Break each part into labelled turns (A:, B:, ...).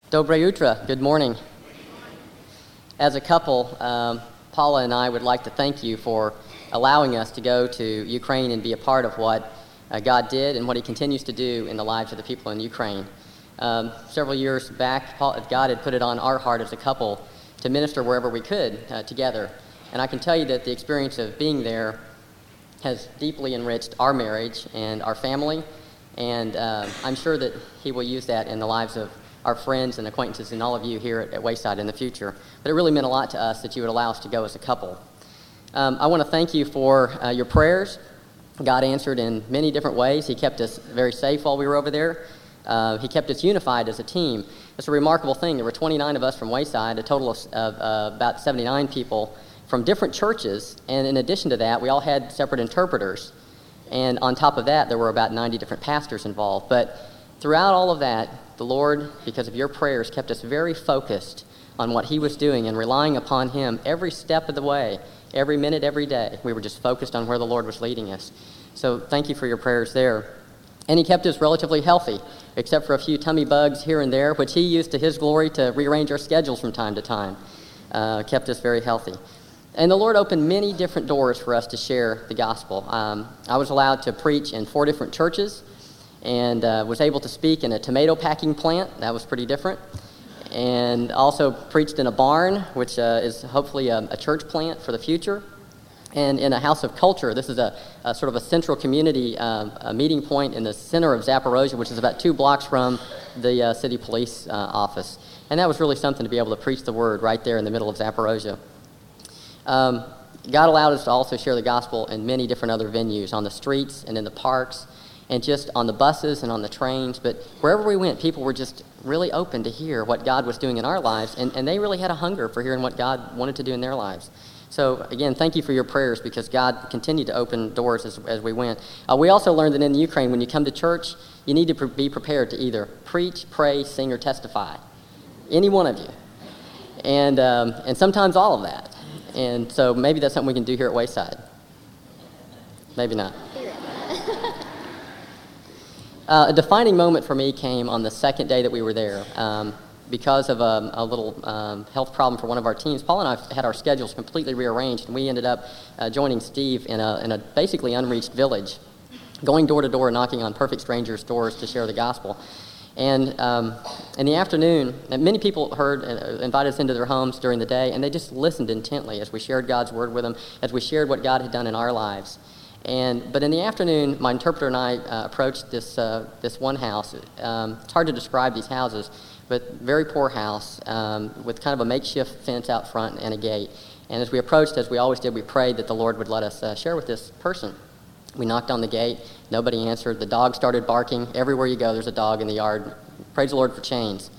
A: Dobre Utra, good morning. As a couple, Paula and I would like to thank you for allowing us to go to Ukraine and be a part of what God did and what He continues to do in the lives of the people in Ukraine. Several years back, God had put it on our heart as a couple to minister wherever we could together. And I can tell you that the experience of being there has deeply enriched our marriage and our family, and I'm sure that He will use that in the lives of our friends and acquaintances and all of you here at Wayside in the future. But it really meant a lot to us that you would allow us to go as a couple. I want to thank you for your prayers. God answered in many different ways. He kept us very safe while we were over there. He kept us unified as a team. It's a remarkable thing. There were 29 of us from Wayside, a total of about 79 people from different churches, and in addition to that, we all had separate interpreters. And on top of that, there were about 90 different pastors involved. But throughout all of that, the Lord, because of your prayers, kept us very focused on what He was doing and relying upon Him every step of the way, every minute, every day. We were just focused on where the Lord was leading us. So thank you for your prayers there. And He kept us relatively healthy, except for a few tummy bugs here and there, which He used to His glory to rearrange our schedules from time to time. Kept us very healthy. And the Lord opened many different doors for us to share the gospel. I was allowed to preach in 4 different churches, and was able to speak in a tomato packing plant. That was pretty different. And also preached in a barn, which is hopefully a church plant for the future. And in a house of culture. This is a sort of a central community a meeting point in the center of Zaporozhye, which is about 2 blocks from the city police office. And that was really something to be able to preach the word right there in the middle of Zaporozhye. God allowed us to also share the gospel in many different other venues, on the streets and in the parks, and just on the buses and on the trains. But wherever we went, people were just really open to hear what God was doing in our lives, and they really had a hunger for hearing what God wanted to do in their lives. So again, thank you for your prayers, because God continued to open doors as we went. We also learned that in the Ukraine, when you come to church, you need to be prepared to either preach, pray, sing, or testify. Any one of you. And sometimes all of that. And so maybe that's something we can do here at Wayside. Maybe not. A defining moment for me came on the second day that we were there. Because of a little health problem for one of our teams, Paul and I had our schedules completely rearranged, and we ended up joining Steve in a basically unreached village, going door to door, knocking on perfect strangers' doors to share the gospel. And in the afternoon, many people invited us into their homes during the day, and they just listened intently as we shared God's word with them, as we shared what God had done in our lives. But in the afternoon, my interpreter and I approached this one house. It's hard to describe these houses, but very poor house with kind of a makeshift fence out front and a gate. And as we approached, as we always did, we prayed that the Lord would let us share with this person. We knocked on the gate. Nobody answered. The dog started barking. Everywhere you go, there's a dog in the yard. Praise the Lord for chains.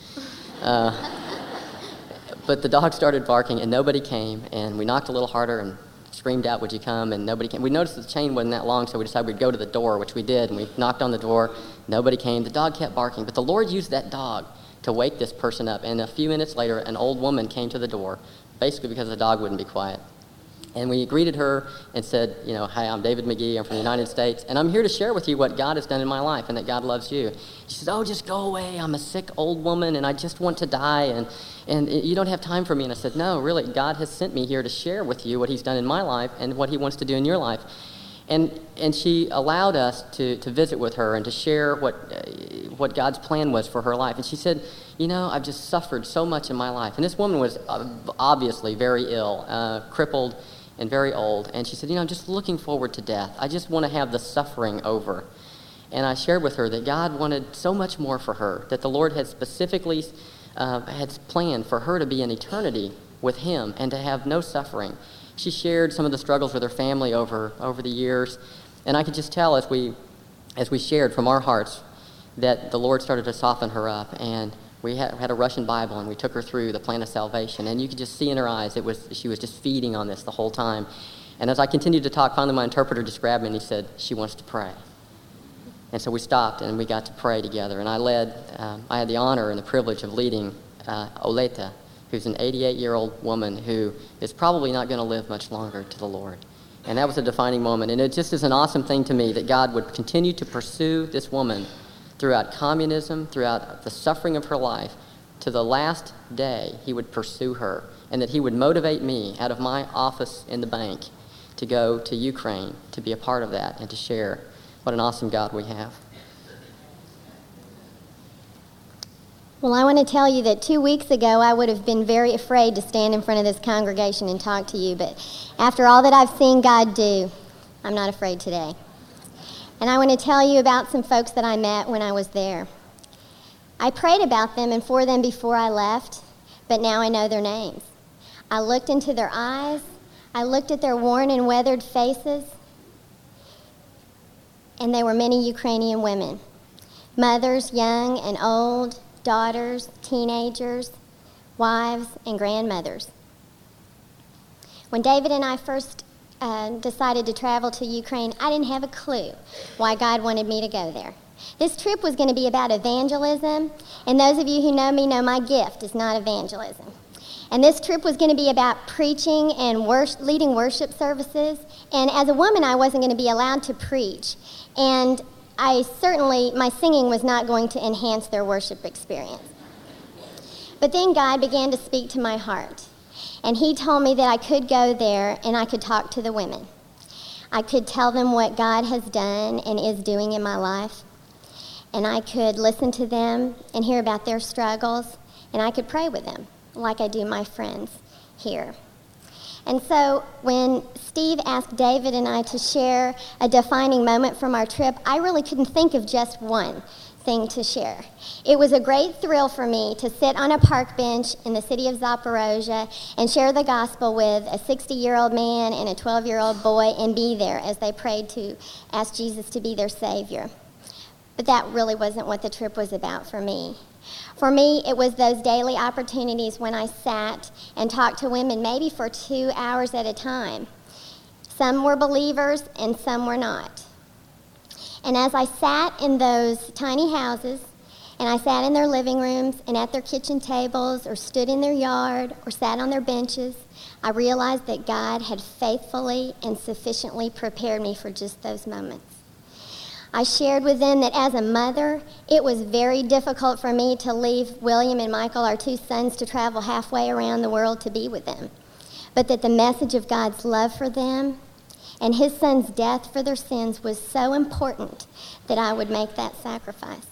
A: But the dog started barking, and nobody came. And we knocked a little harder and screamed out, "Would you come?" And nobody came. We noticed the chain wasn't that long, so we decided we'd go to the door, which we did. And we knocked on the door. Nobody came. The dog kept barking. But the Lord used that dog to wake this person up. And a few minutes later, an old woman came to the door, basically because the dog wouldn't be quiet. And we greeted her and said, "Hi, I'm David McGee. I'm from the United States, and I'm here to share with you what God has done in my life and that God loves you." She said, "Oh, just go away. I'm a sick old woman, and I just want to die, and you don't have time for me." And I said, "No, really, God has sent me here to share with you what He's done in my life and what He wants to do in your life." And she allowed us to visit with her and to share what God's plan was for her life. And she said, "I've just suffered so much in my life." And this woman was obviously very ill, crippled, and very old. And she said, "I'm just looking forward to death. I just want to have the suffering over." And I shared with her that God wanted so much more for her, that the Lord had specifically had planned for her to be in eternity with Him and to have no suffering. She shared some of the struggles with her family over the years, and I could just tell as we shared from our hearts that the Lord started to soften her up. And we had a Russian Bible, and we took her through the plan of salvation. And you could just see in her eyes, she was just feeding on this the whole time. And as I continued to talk, finally my interpreter just grabbed me and he said, "She wants to pray." And so we stopped and we got to pray together. And I had the honor and the privilege of leading Oleta, who's an 88-year-old woman who is probably not going to live much longer to the Lord. And that was a defining moment. And it just is an awesome thing to me that God would continue to pursue this woman throughout communism, throughout the suffering of her life, to the last day he would pursue her, and that he would motivate me out of my office in the bank to go to Ukraine, to be a part of that, and to share. What an awesome God we have.
B: Well, I want to tell you that 2 weeks ago I would have been very afraid to stand in front of this congregation and talk to you, but after all that I've seen God do, I'm not afraid today. And I want to tell you about some folks that I met when I was there. I prayed about them and for them before I left, but now I know their names. I looked into their eyes, I looked at their worn and weathered faces, and they were many Ukrainian women. Mothers, young and old, daughters, teenagers, wives, and grandmothers. When David and I first decided to travel to Ukraine, I didn't have a clue why God wanted me to go there. This trip was going to be about evangelism, and those of you who know me know my gift is not evangelism. And this trip was going to be about preaching and leading worship services, and as a woman, I wasn't going to be allowed to preach, and my singing was not going to enhance their worship experience. But then God began to speak to my heart, and he told me that I could go there and I could talk to the women. I could tell them what God has done and is doing in my life, and I could listen to them and hear about their struggles, and I could pray with them like I do my friends here. And so when Steve asked David and I to share a defining moment from our trip, I really couldn't think of just one thing to share. It was a great thrill for me to sit on a park bench in the city of Zaporozhye and share the gospel with a 60-year-old man and a 12-year-old boy and be there as they prayed to ask Jesus to be their Savior. But that really wasn't what the trip was about for me. For me, it was those daily opportunities when I sat and talked to women maybe for 2 hours at a time. Some were believers and some were not. And as I sat in those tiny houses, and I sat in their living rooms and at their kitchen tables or stood in their yard or sat on their benches, I realized that God had faithfully and sufficiently prepared me for just those moments. I shared with them that as a mother, it was very difficult for me to leave William and Michael, our 2 sons, to travel halfway around the world to be with them, but that the message of God's love for them and his son's death for their sins was so important that I would make that sacrifice.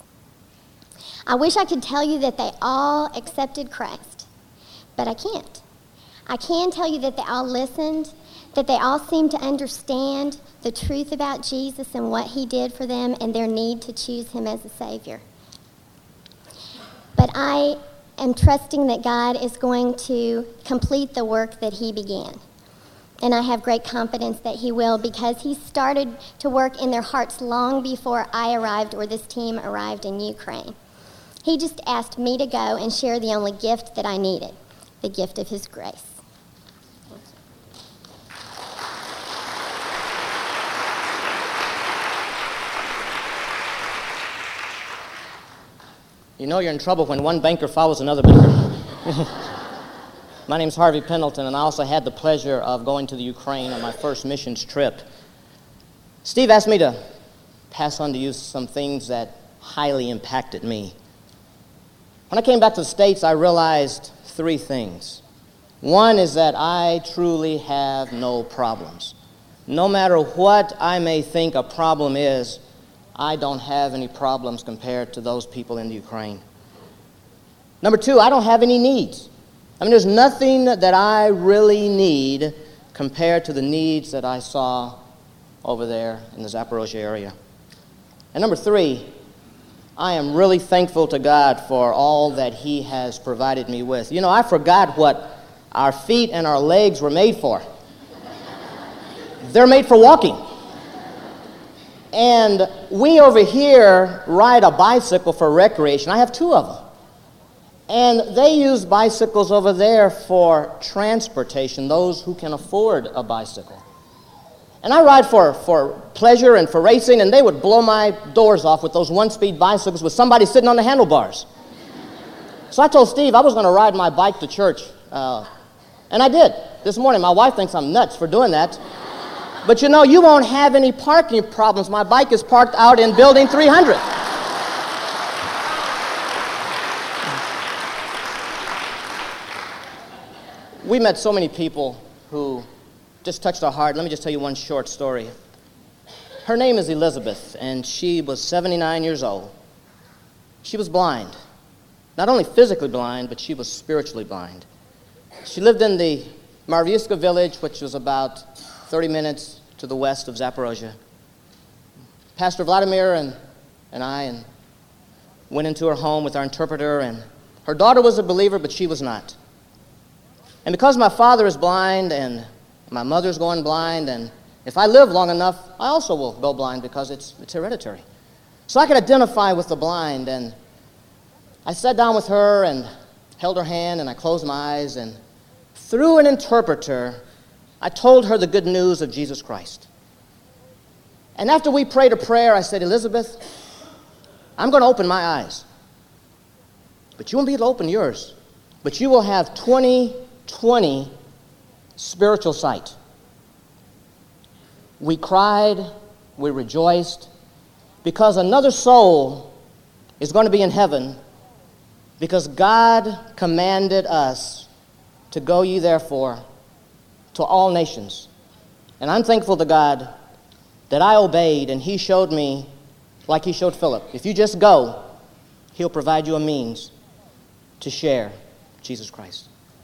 B: I wish I could tell you that they all accepted Christ, but I can't. I can tell you that they all listened, that they all seemed to understand the truth about Jesus and what he did for them and their need to choose him as a Savior. But I am trusting that God is going to complete the work that he began. And I have great confidence that he will, because he started to work in their hearts long before I arrived or this team arrived in Ukraine. He just asked me to go and share the only gift that I needed, the gift of his grace.
C: You know you're in trouble when one banker follows another banker. My name's Harvey Pendleton, and I also had the pleasure of going to the Ukraine on my first missions trip. Steve asked me to pass on to you some things that highly impacted me. When I came back to the States, I realized 3 things. One is that I truly have no problems. No matter what I may think a problem is, I don't have any problems compared to those people in the Ukraine. Number 2, I don't have any needs. I mean, there's nothing that I really need compared to the needs that I saw over there in the Zaporozhye area. And number 3, I am really thankful to God for all that he has provided me with. You know, I forgot what our feet and our legs were made for. They're made for walking. And we over here ride a bicycle for recreation. I have 2 of them. And they use bicycles over there for transportation, those who can afford a bicycle. And I ride for pleasure and for racing, and they would blow my doors off with those 1-speed bicycles with somebody sitting on the handlebars. So I told Steve I was going to ride my bike to church. And I did. This morning, my wife thinks I'm nuts for doing that. But you know, you won't have any parking problems. My bike is parked out in building 300. We met so many people who just touched our heart. Let me just tell you one short story. Her name is Elizabeth, and she was 79 years old. She was blind. Not only physically blind, but she was spiritually blind. She lived in the Marviuska village, which was about 30 minutes to the west of Zaporozhye. Pastor Vladimir and I went into her home with our interpreter, and her daughter was a believer, but she was not. And because my father is blind and my mother's going blind, and if I live long enough, I also will go blind because it's hereditary. So I could identify with the blind, and I sat down with her and held her hand, and I closed my eyes, and through an interpreter, I told her the good news of Jesus Christ. And after we prayed a prayer, I said, Elizabeth, I'm going to open my eyes. But you won't be able to open yours. But you will have 20/20 spiritual sight. We cried, we rejoiced, because another soul is going to be in heaven, because God commanded us to go ye therefore to all nations. And I'm thankful to God that I obeyed, and he showed me, like he showed Philip, if you just go, he'll provide you a means to share Jesus Christ.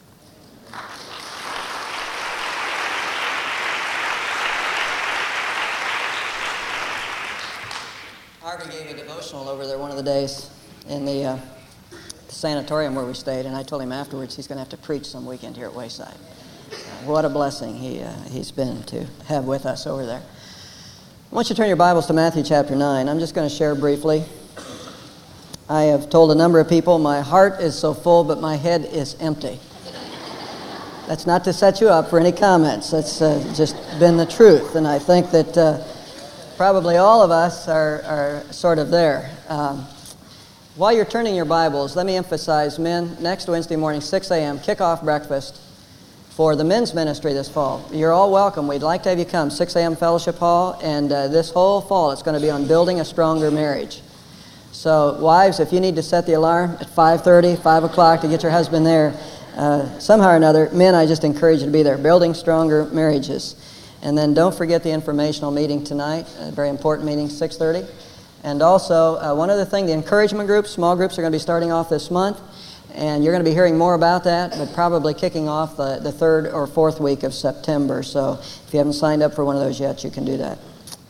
D: Harvey gave a devotional over there one of the days in the sanatorium where we stayed, and I told him afterwards he's going to have to preach some weekend here at Wayside. What a blessing he's been to have with us over there. I want you to turn your Bibles to Matthew chapter 9. I'm just going to share briefly. I have told a number of people, my heart is so full, but my head is empty. That's not to set you up for any comments. That's just been the truth, and I think that probably all of us are sort of there. While you're turning your Bibles, let me emphasize, men, next Wednesday morning, 6 a.m., kickoff breakfast for the men's ministry this fall. You're all welcome. We'd like to have you come. 6 a.m. Fellowship Hall, and this whole fall it's going to be on building a stronger marriage. So, wives, if you need to set the alarm at 5:30, 5 o'clock to get your husband there, somehow or another, men, I just encourage you to be there. Building stronger marriages. And then don't forget the informational meeting tonight, a very important meeting, 6:30. And also, one other thing, the encouragement groups, small groups are going to be starting off this month. And you're going to be hearing more about that, but probably kicking off the third or fourth week of September. So if you haven't signed up for one of those yet, you can do that.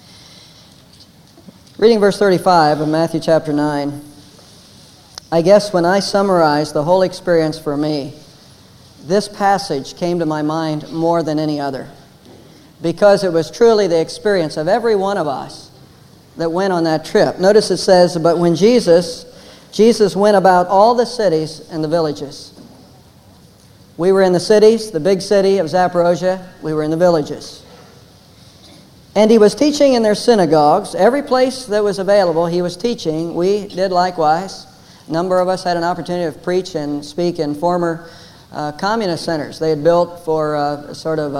D: Reading verse 35 of Matthew chapter 9. I guess when I summarize the whole experience for me, this passage came to my mind more than any other, because it was truly the experience of every one of us that went on that trip. Notice it says, but when Jesus went about all the cities and the villages. We were in the cities, the big city of Zaporozhye. We were in the villages. And he was teaching in their synagogues. Every place that was available, he was teaching. We did likewise. A number of us had an opportunity to preach and speak in former communist centers. They had built for sort of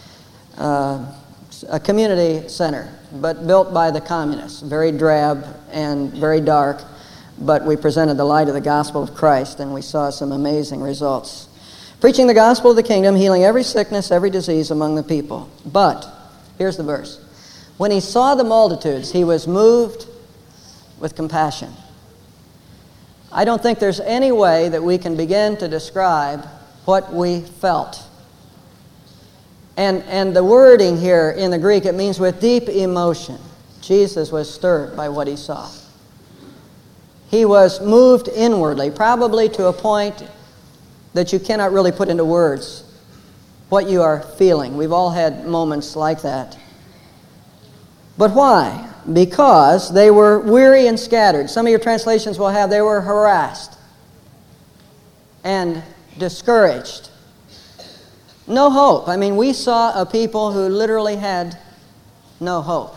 D: a community center, but built by the communists. Very drab and very dark. But we presented the light of the gospel of Christ, and we saw some amazing results. Preaching the gospel of the kingdom, healing every sickness, every disease among the people. But, here's the verse. When he saw the multitudes, he was moved with compassion. I don't think there's any way that we can begin to describe what we felt. And the wording here in the Greek, it means with deep emotion. Jesus was stirred by what he saw. He was moved inwardly, probably to a point that you cannot really put into words what you are feeling. We've all had moments like that. But why? Because they were weary and scattered. Some of your translations will have they were harassed and discouraged. No hope. I mean, we saw a people who literally had no hope.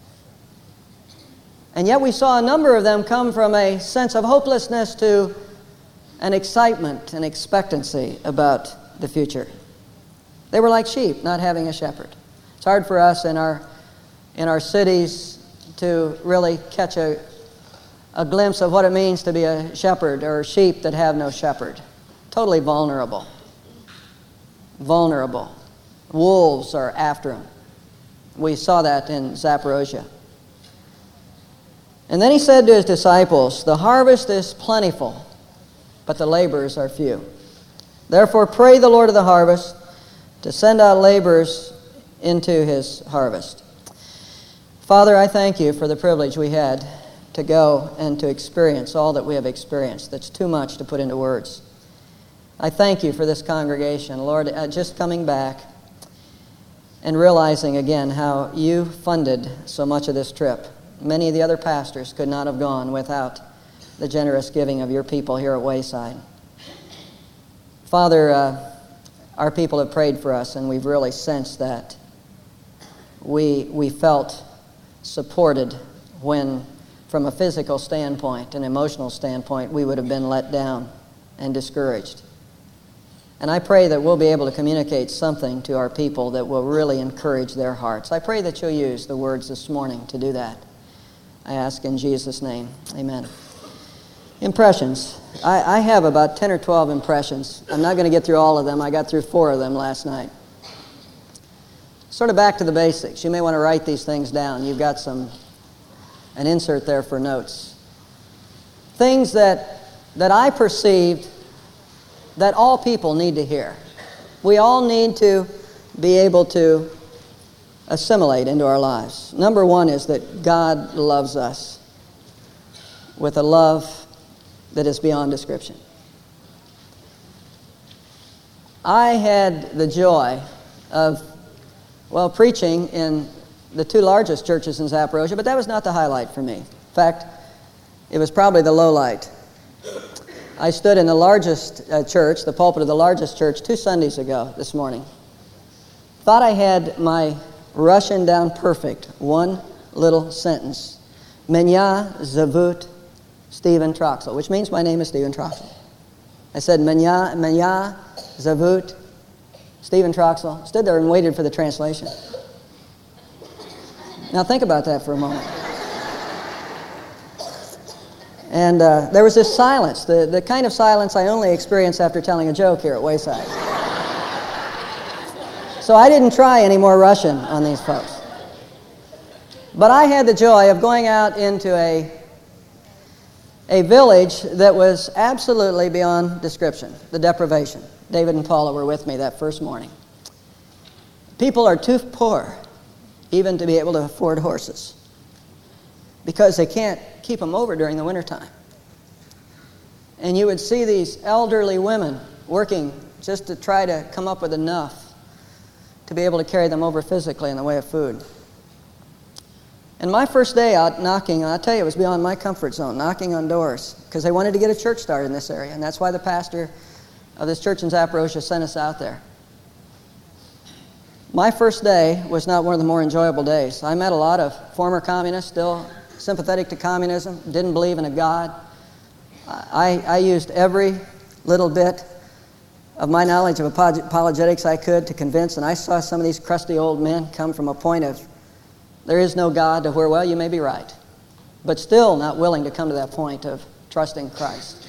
D: And yet we saw a number of them come from a sense of hopelessness to an excitement and expectancy about the future. They were like sheep not having a shepherd. It's hard for us in our cities to really catch a glimpse of what it means to be a shepherd or sheep that have no shepherd. Totally vulnerable. vulnerable. Wolves are after him. We saw that in Zaporozhye. And then he said to his disciples, "The harvest is plentiful, but the laborers are few. Therefore pray the Lord of the harvest to send out laborers into his harvest." Father, I thank you for the privilege we had to go and to experience all that we have experienced. That's too much to put into words. I thank you for this congregation. Lord, just coming back and realizing again how you funded so much of this trip. Many of the other pastors could not have gone without the generous giving of your people here at Wayside. Father, our people have prayed for us, and we've really sensed that we felt supported when, from a physical standpoint, an emotional standpoint, we would have been let down and discouraged. And I pray that we'll be able to communicate something to our people that will really encourage their hearts. I pray that you'll use the words this morning to do that. I ask in Jesus' name. Amen. Impressions. I have about 10 or 12 impressions. I'm not going to get through all of them. I got through 4 of them last night. Sort of back to the basics. You may want to write these things down. You've got an insert there for notes. Things that I perceived that all people need to hear. We all need to be able to assimilate into our lives. Number 1 is that God loves us with a love that is beyond description. I had the joy of, preaching in the 2 largest churches in Zaporozhye, but that was not the highlight for me. In fact, it was probably the low light. I stood in the largest church, the pulpit of the largest church, 2 Sundays ago this morning. Thought I had my Russian down perfect. One little sentence. Menya zavut Stephen Troxel, which means my name is Stephen Troxel. I said, Menya zavut Stephen Troxel. Stood there and waited for the translation. Now think about that for a moment. And there was this silence, the kind of silence I only experience after telling a joke here at Wayside. So I didn't try any more Russian on these folks. But I had the joy of going out into a village that was absolutely beyond description, the deprivation. David and Paula were with me that first morning. People are too poor even to be able to afford horses because they can't keep them over during the wintertime. And you would see these elderly women working just to try to come up with enough to be able to carry them over physically in the way of food. And my first day out knocking, I'll tell you, it was beyond my comfort zone, knocking on doors, because they wanted to get a church started in this area, and that's why the pastor of this church in Zaporozhye sent us out there. My first day was not one of the more enjoyable days. I met a lot of former communists, still sympathetic to communism, didn't believe in a God. I used every little bit of my knowledge of apologetics I could to convince, and I saw some of these crusty old men come from a point of there is no God to where, well, you may be right, but still not willing to come to that point of trusting Christ.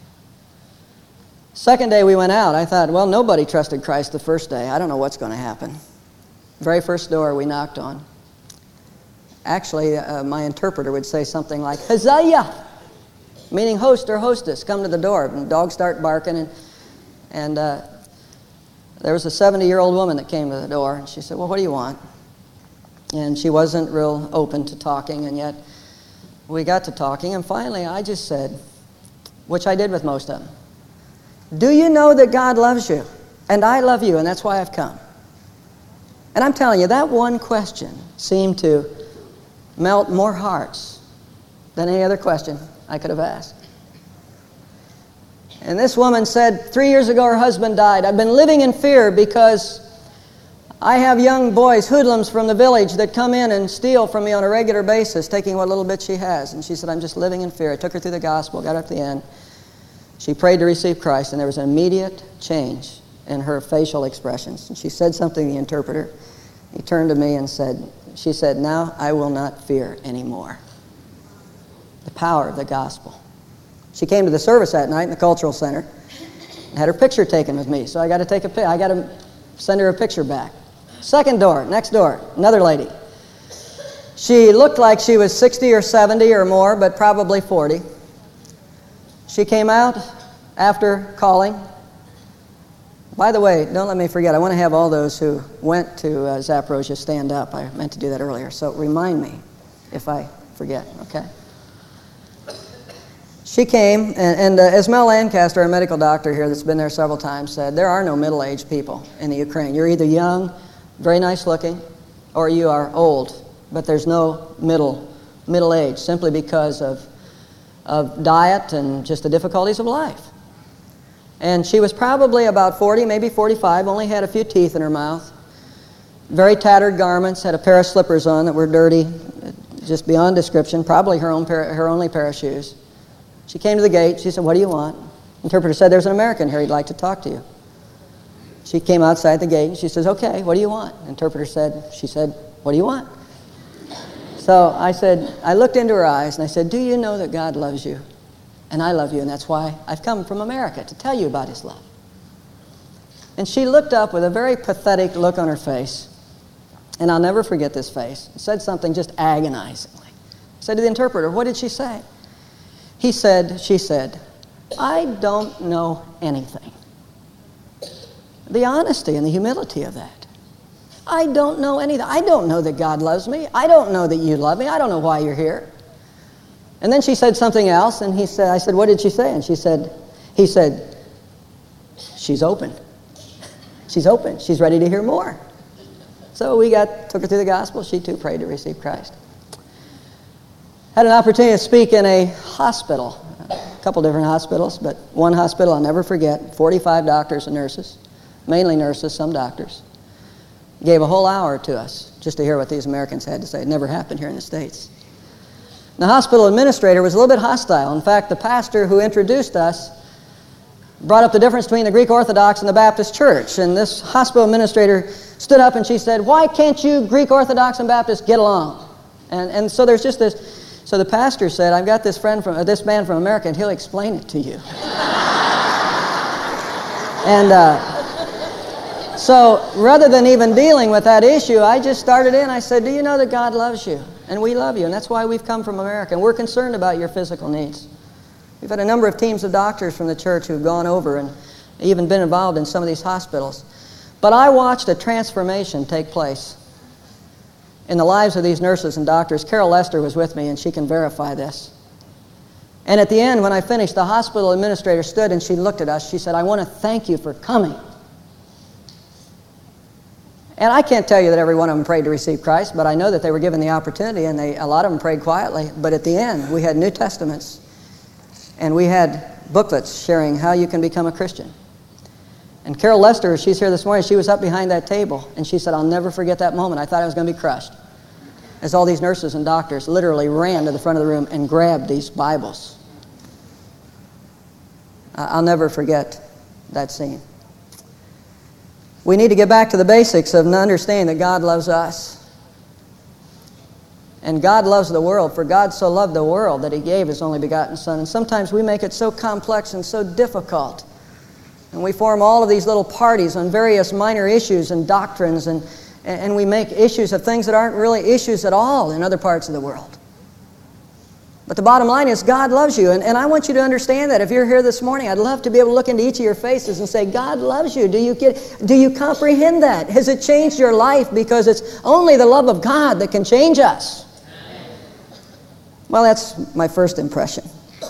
D: Second day we went out, I thought, well, nobody trusted Christ the first day. I don't know what's going to happen. Very first door we knocked on. Actually, my interpreter would say something like, Hazaya, meaning host or hostess, come to the door. And dogs start barking, and there was a 70-year-old woman that came to the door, and she said, well, what do you want? And she wasn't real open to talking, and yet we got to talking, and finally I just said, which I did with most of them, do you know that God loves you? And I love you, and that's why I've come. And I'm telling you, that one question seemed to melt more hearts than any other question I could have asked. And this woman said, 3 years ago her husband died. I've been living in fear because I have young boys, hoodlums from the village, that come in and steal from me on a regular basis, taking what little bit she has. And she said, I'm just living in fear. I took her through the gospel, got her to the end. She prayed to receive Christ, and there was an immediate change in her facial expressions. And she said something to the interpreter. He turned to me and she said, now I will not fear anymore. The power of the gospel. She came to the service that night in the cultural center and had her picture taken with me. So I got to take a picture. I got to Send her a picture back. Second door, next door, another lady. She looked like she was 60 or 70 or more, but probably 40. She came out after calling. By the way, don't let me forget, I want to have all those who went to Zaporozhye stand up. I meant to do that earlier, so remind me if I forget, okay? She came, and as Mel Lancaster, our medical doctor here that's been there several times, said, there are no middle-aged people in the Ukraine. You're either young, very nice looking, or you are old. But there's no middle age, simply because of diet and just the difficulties of life. And she was probably about 40, maybe 45, only had a few teeth in her mouth, very tattered garments, had a pair of slippers on that were dirty, just beyond description, probably her only pair of shoes. She came to the gate. She said, what do you want? Interpreter said, there's an American here. He'd like to talk to you. She came outside the gate, and she says, okay, what do you want? Interpreter said, she said, what do you want? So I looked into her eyes and I said, do you know that God loves you? And I love you, and that's why I've come from America, to tell you about His love. And she looked up with a very pathetic look on her face, and I'll never forget this face. Said something just agonizingly. I said to the interpreter, what did she say? She said, I don't know anything. The honesty and the humility of that. I don't know anything. I don't know that God loves me. I don't know that you love me. I don't know why you're here. And then she said something else, and I said, what did she say? And he said, she's open. She's open. She's ready to hear more. So took her through the gospel. She too prayed to receive Christ. Had an opportunity to speak in a hospital, a couple different hospitals, but one hospital I'll never forget, 45 doctors and nurses, mainly nurses, some doctors. Gave a whole hour to us just to hear what these Americans had to say. It never happened here in the States. The hospital administrator was a little bit hostile. In fact, the pastor who introduced us brought up the difference between the Greek Orthodox and the Baptist Church. And this hospital administrator stood up and she said, why can't you Greek Orthodox and Baptists get along? And so there's just this. So the pastor said, I've got this man from America, and he'll explain it to you. So rather than even dealing with that issue, I just started in. I said, do you know that God loves you? And we love you, and that's why we've come from America. And we're concerned about your physical needs. We've had a number of teams of doctors from the church who've gone over and even been involved in some of these hospitals. But I watched a transformation take place in the lives of these nurses and doctors. Carol Lester was with me, and she can verify this. And at the end, when I finished, the hospital administrator stood and she looked at us. She said, I want to thank you for coming. And I can't tell you that every one of them prayed to receive Christ, but I know that they were given the opportunity, and a lot of them prayed quietly. But at the end, we had New Testaments, and we had booklets sharing how you can become a Christian. And Carol Lester, she's here this morning, she was up behind that table, and she said, I'll never forget that moment. I thought I was going to be crushed. As all these nurses and doctors literally ran to the front of the room and grabbed these Bibles. I'll never forget that scene. We need to get back to the basics of understanding that God loves us. And God loves the world, for God so loved the world that He gave His only begotten Son. And sometimes we make it so complex and so difficult. And we form all of these little parties on various minor issues and doctrines, and we make issues of things that aren't really issues at all in other parts of the world. But the bottom line is God loves you, and I want you to understand that. If you're here this morning, I'd love to be able to look into each of your faces and say, God loves you. Do you comprehend that? Has it changed your life? Because it's only the love of God that can change us. Well, that's my first impression.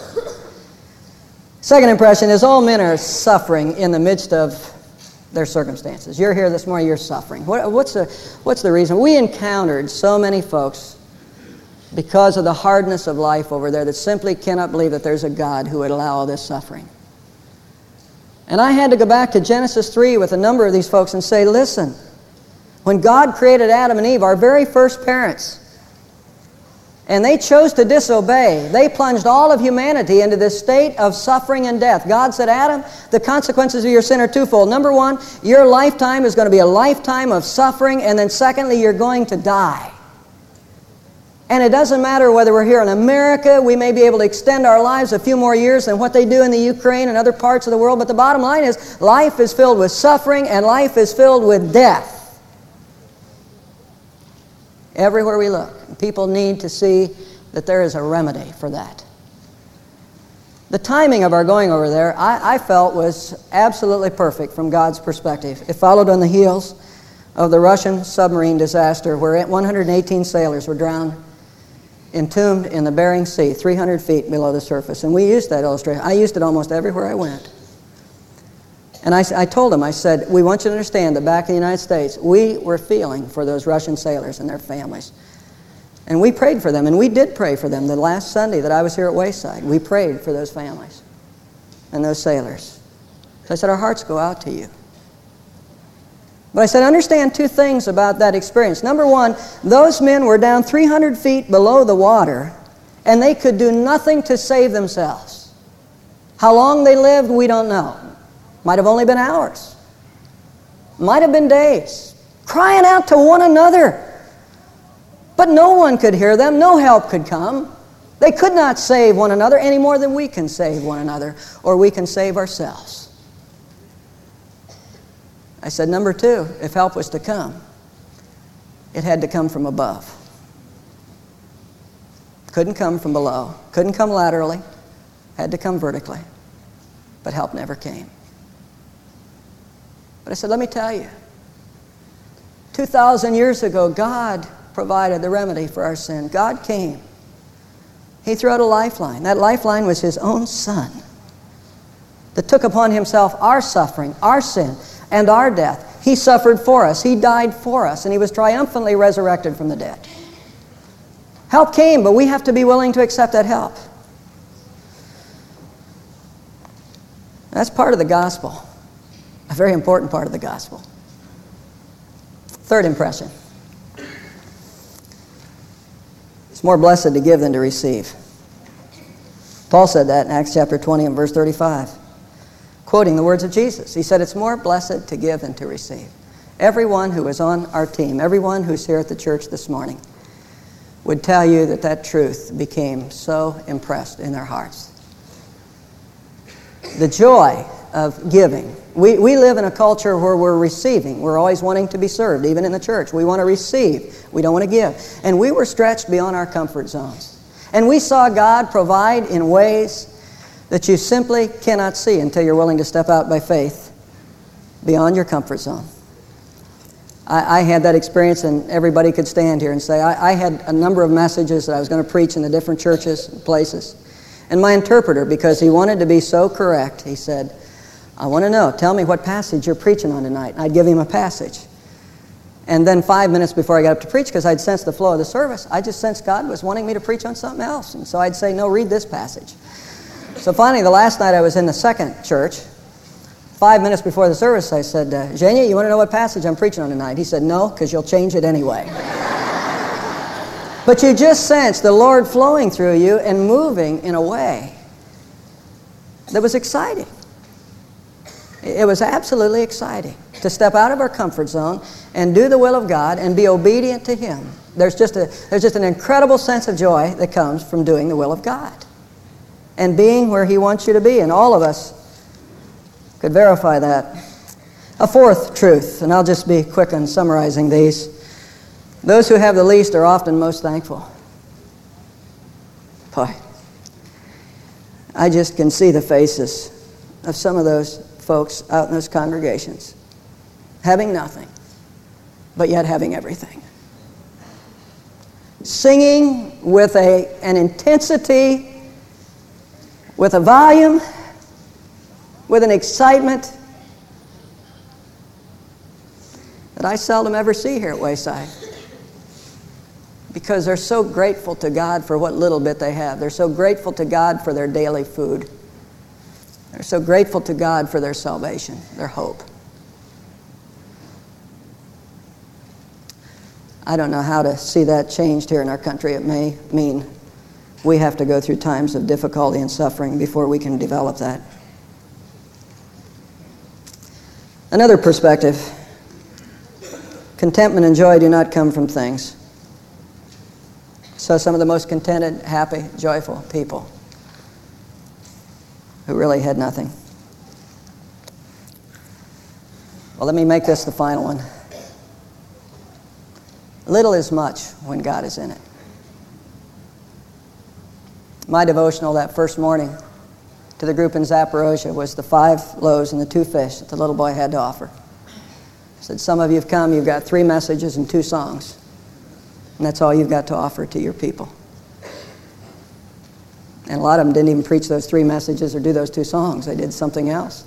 D: Second impression is all men are suffering in the midst of their circumstances. You're here this morning, you're suffering. What's the reason? We encountered so many folks because of the hardness of life over there that simply cannot believe that there's a God who would allow all this suffering. And I had to go back to Genesis 3 with a number of these folks and say, listen, when God created Adam and Eve, our very first parents, and they chose to disobey, they plunged all of humanity into this state of suffering and death. God said, Adam, the consequences of your sin are twofold. Number one, your lifetime is going to be a lifetime of suffering, and then secondly, you're going to die. And it doesn't matter whether we're here in America, we may be able to extend our lives a few more years than what they do in the Ukraine and other parts of the world, but the bottom line is life is filled with suffering and life is filled with death. Everywhere we look, people need to see that there is a remedy for that. The timing of our going over there, I felt, was absolutely perfect from God's perspective. It followed on the heels of the Russian submarine disaster where 118 sailors were drowned, entombed in the Bering Sea, 300 feet below the surface. And we used that illustration. I used it almost everywhere I went. And I told them, I said, we want you to understand that back in the United States, we were feeling for those Russian sailors and their families. And we prayed for them, and we did pray for them the last Sunday that I was here at Wayside. We prayed for those families and those sailors. So I said, our hearts go out to you. But I said, understand two things about that experience. Number one, those men were down 300 feet below the water, and they could do nothing to save themselves. How long they lived, we don't know. Might have only been hours. Might have been days. Crying out to one another. But no one could hear them. No help could come. They could not save one another any more than we can save one another, or we can save ourselves. I said, number two, if help was to come, it had to come from above. Couldn't come from below. Couldn't come laterally. Had to come vertically. But help never came. But I said, let me tell you, 2,000 years ago, God provided the remedy for our sin. God came. He threw out a lifeline. That lifeline was His own Son that took upon Himself our suffering, our sin, and our death. He suffered for us. He died for us, and He was triumphantly resurrected from the dead. Help came, but we have to be willing to accept that help. That's part of the gospel, a very important part of the gospel. Third impression. It's more blessed to give than to receive. Paul said that in Acts chapter 20 and verse 35, quoting the words of Jesus. He said, it's more blessed to give than to receive. Everyone who is on our team, everyone who's here at the church this morning, would tell you that that truth became so impressed in their hearts. The joy of giving. We live in a culture where we're receiving. We're always wanting to be served, even in the church. We want to receive. We don't want to give. And we were stretched beyond our comfort zones. And we saw God provide in ways that you simply cannot see until you're willing to step out by faith beyond your comfort zone. I had that experience, and everybody could stand here and say, I had a number of messages that I was going to preach in the different churches and places. And my interpreter, because he wanted to be so correct, he said, I want to know, tell me what passage you're preaching on tonight. And I'd give him a passage. And then 5 minutes before I got up to preach, because I'd sensed the flow of the service, I just sensed God was wanting me to preach on something else. And so I'd say, no, read this passage. So finally, the last night I was in the second church, 5 minutes before the service, I said, Zhenya, you want to know what passage I'm preaching on tonight? He said, no, because you'll change it anyway. But you just sense the Lord flowing through you and moving in a way that was exciting. It was absolutely exciting to step out of our comfort zone and do the will of God and be obedient to Him. There's just an incredible sense of joy that comes from doing the will of God and being where He wants you to be. And all of us could verify that. A fourth truth, and I'll just be quick on summarizing these. Those who have the least are often most thankful. Boy, I just can see the faces of some of those folks out in those congregations, having nothing, but yet having everything. Singing with an intensity, with a volume, with an excitement that I seldom ever see here at Wayside. Because they're so grateful to God for what little bit they have. They're so grateful to God for their daily food. They're so grateful to God for their salvation, their hope. I don't know how to see that changed here in our country. It may mean we have to go through times of difficulty and suffering before we can develop that. Another perspective. Contentment and joy do not come from things. saw some of the most contented, happy, joyful people who really had nothing. Well, let me make this the final one. Little is much when God is in it. My devotional that first morning to the group in Zaporozhye was the 5 loaves and the 2 fish that the little boy had to offer. I said, some of you have come, you've got 3 messages and 2 songs. And that's all you've got to offer to your people. And a lot of them didn't even preach those 3 messages or do those 2 songs. They did something else.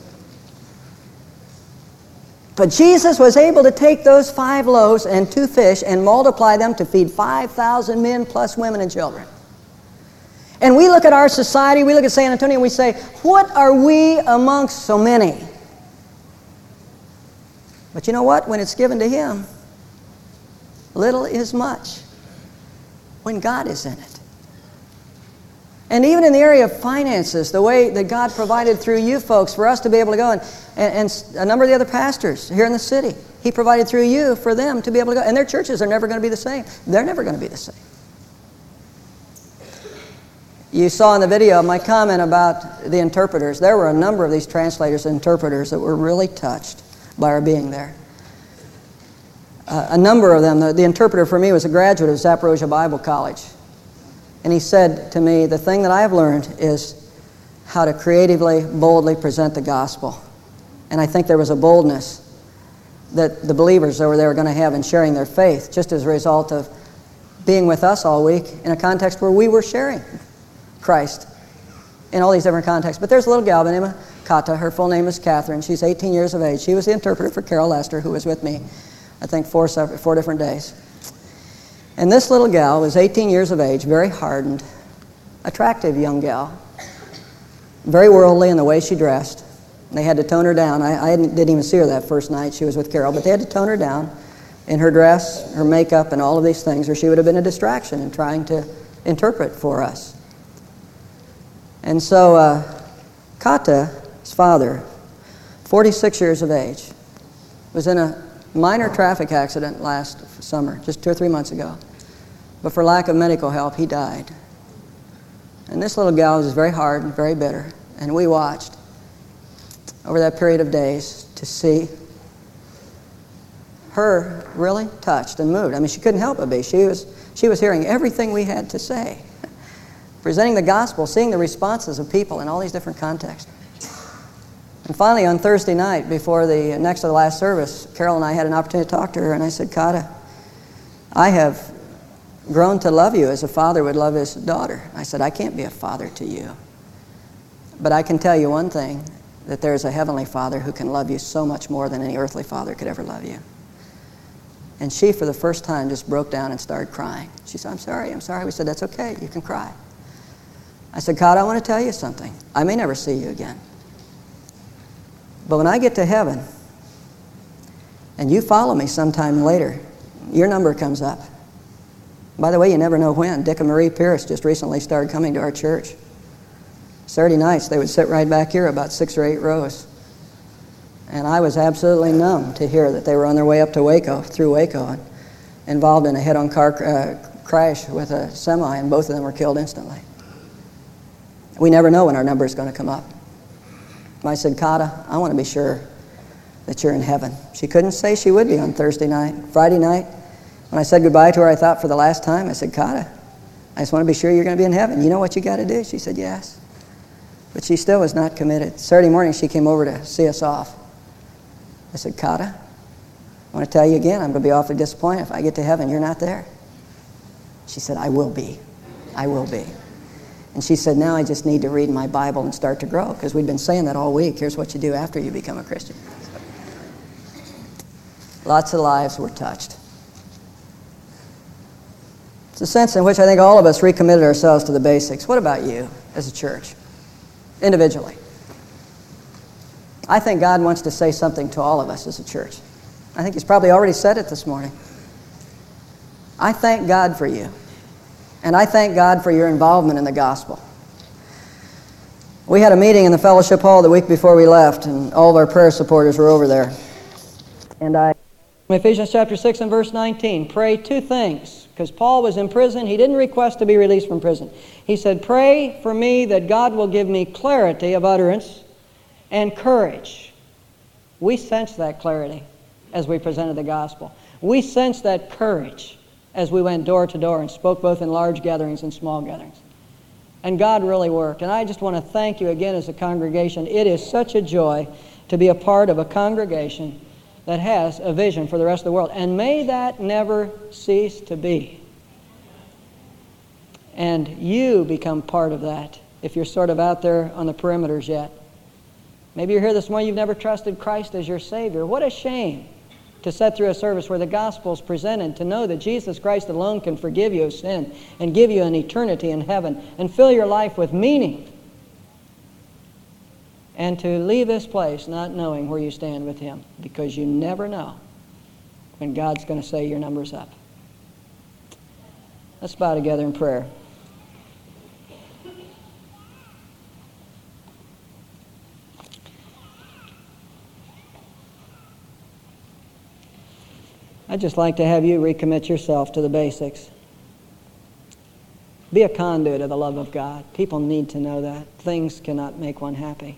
D: But Jesus was able to take those 5 loaves and 2 fish and multiply them to feed 5,000 men plus women and children. And we look at our society, we look at San Antonio, and we say, what are we amongst so many? But you know what? When it's given to Him, little is much when God is in it. And even in the area of finances, the way that God provided through you folks for us to be able to go, and a number of the other pastors here in the city, He provided through you for them to be able to go. And their churches are never going to be the same. They're never going to be the same. You saw in the video my comment about the interpreters. There were a number of these translators and interpreters that were really touched by our being there. A number of them, the interpreter for me was a graduate of Zaporozhye Bible College. And he said to me, the thing that I have learned is how to creatively, boldly present the gospel. And I think there was a boldness that the believers over there were going to have in sharing their faith, just as a result of being with us all week in a context where we were sharing Christ in all these different contexts. But there's a little gal by the name of Kata. Her full name is Catherine. She's 18 years of age. She was the interpreter for Carol Lester, who was with me, I think, 4 different days. And this little gal was 18 years of age, very hardened, attractive young gal, very worldly in the way she dressed. They had to tone her down. I didn't even see her that first night she was with Carol, but they had to tone her down in her dress, her makeup, and all of these things, or she would have been a distraction in trying to interpret for us. And so Kata's father, 46 years of age, was in a minor traffic accident last summer, just 2 or 3 months ago. But for lack of medical help, he died. And this little gal was very hard and very bitter. And we watched over that period of days to see her really touched and moved. I mean, she couldn't help but be. She was hearing everything we had to say, presenting the gospel, seeing the responses of people in all these different contexts. And finally, on Thursday night, before the next to the last service, Carol and I had an opportunity to talk to her, and I said, Kata, I have grown to love you as a father would love his daughter. I said, I can't be a father to you. But I can tell you one thing, that there's a heavenly Father who can love you so much more than any earthly father could ever love you. And she, for the first time, just broke down and started crying. She said, I'm sorry. We said, that's okay, you can cry. I said, Kata, I want to tell you something. I may never see you again. But when I get to heaven, and you follow me sometime later, your number comes up. By the way, you never know when. Dick and Marie Pierce just recently started coming to our church. Saturday nights, they would sit right back here about 6 or 8 rows. And I was absolutely numb to hear that they were on their way up to Waco, through Waco, and involved in a head-on car crash with a semi, and both of them were killed instantly. We never know when our number is going to come up. I said, Kata, I want to be sure that you're in heaven. She couldn't say she would be on Thursday night. Friday night, when I said goodbye to her, I thought for the last time, I said, Kata, I just want to be sure you're going to be in heaven. You know what you got to do? She said, yes. But she still was not committed. Saturday morning, she came over to see us off. I said, Kata, I want to tell you again, I'm going to be awfully disappointed if I get to heaven, you're not there. She said, I will be. I will be. And she said, now I just need to read my Bible and start to grow, because we'd been saying that all week. Here's what you do after you become a Christian. Lots of lives were touched. It's a sense in which I think all of us recommitted ourselves to the basics. What about you as a church, individually? I think God wants to say something to all of us as a church. I think He's probably already said it this morning. I thank God for you. And I thank God for your involvement in the gospel. We had a meeting in the fellowship hall the week before we left, and all of our prayer supporters were over there. And I Ephesians chapter 6 and verse 19, pray two things. Because Paul was in prison, he didn't request to be released from prison. He said, pray for me that God will give me clarity of utterance and courage. We sensed that clarity as we presented the gospel. We sensed that courage as we went door to door and spoke both in large gatherings and small gatherings. And God really worked. And I just want to thank you again as a congregation. It is such a joy to be a part of a congregation that has a vision for the rest of the world. And may that never cease to be. And you become part of that if you're sort of out there on the perimeters yet. Maybe you're here this morning, you've never trusted Christ as your Savior. What a shame to sit through a service where the gospel is presented, to know that Jesus Christ alone can forgive you of sin and give you an eternity in heaven and fill your life with meaning. And to leave this place not knowing where you stand with Him, because you never know when God's going to say your number's up. Let's bow together in prayer. I'd just like to have you recommit yourself to the basics. Be a conduit of the love of God. People need to know that. Things cannot make one happy.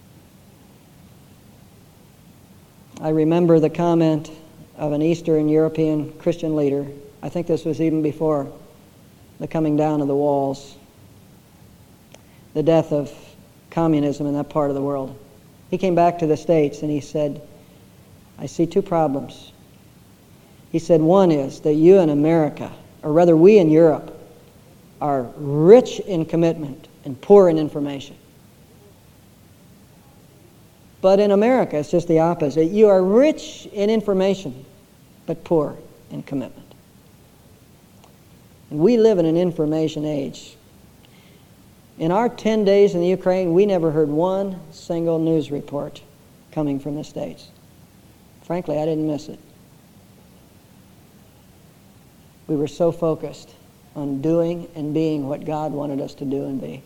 D: I remember the comment of an Eastern European Christian leader. I think this was even before the coming down of the walls, the death of communism in that part of the world. He came back to the States and he said, I see two problems. He said, one is that you in America, or rather we in Europe, are rich in commitment and poor in information. But in America, it's just the opposite. You are rich in information, but poor in commitment. And we live in an information age. In our 10 days in the Ukraine, we never heard one single news report coming from the States. Frankly, I didn't miss it. We were so focused on doing and being what God wanted us to do and be.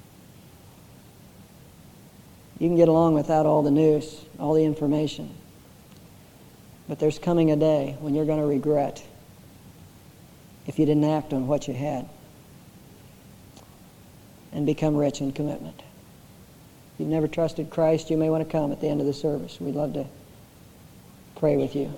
D: You can get along without all the news, all the information. But there's coming a day when you're going to regret if you didn't act on what you had and become rich in commitment. If you've never trusted Christ, you may want to come at the end of the service. We'd love to pray with you.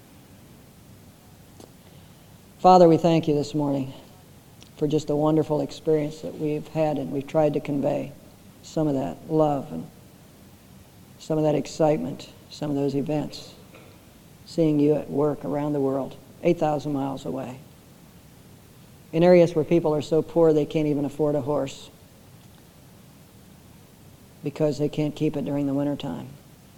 D: Father, we thank you this morning for just a wonderful experience that we've had, and we've tried to convey some of that love and some of that excitement, some of those events, seeing you at work around the world, 8,000 miles away, in areas where people are so poor they can't even afford a horse because they can't keep it during the wintertime.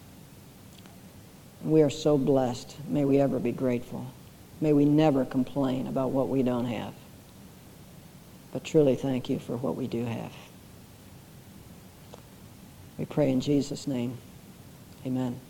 D: We are so blessed. May we ever be grateful. May we never complain about what we don't have. But truly thank you for what we do have. We pray in Jesus' name. Amen.